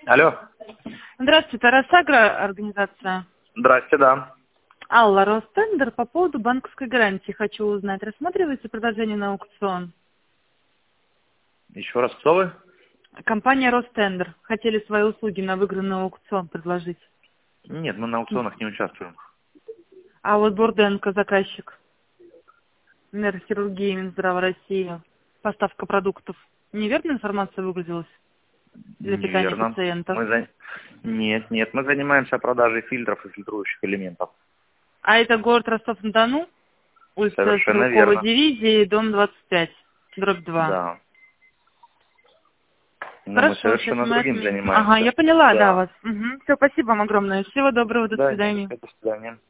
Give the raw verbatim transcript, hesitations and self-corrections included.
Алло. Здравствуйте, Росагра организация. Здрасте, да. Алла, Ростендер, по поводу банковской гарантии хочу узнать. Рассматриваете предложение на аукцион? Еще раз, кто вы? Компания Ростендер. Хотели свои услуги на выигранный аукцион предложить. Нет, мы на аукционах не участвуем. А вот Бурденко, заказчик. Нейрохирургия Минздрава России. Поставка продуктов. Неверная информация выгрузилась для питания Неверно. пациентов? Мы за... Нет, нет, мы занимаемся продажей фильтров и фильтрующих элементов. А это город Ростов-на-Дону? Улица Совершенно Стрелкова, верно. дивизии, дом двадцать пять, дробь два. Да. Но мы Хорошо, сейчас совершенно мы другим отметим. занимаемся. Ага, я поняла, да, Да. вас. Угу. Все, спасибо вам огромное. Всего доброго, до Да, свидания. до свидания.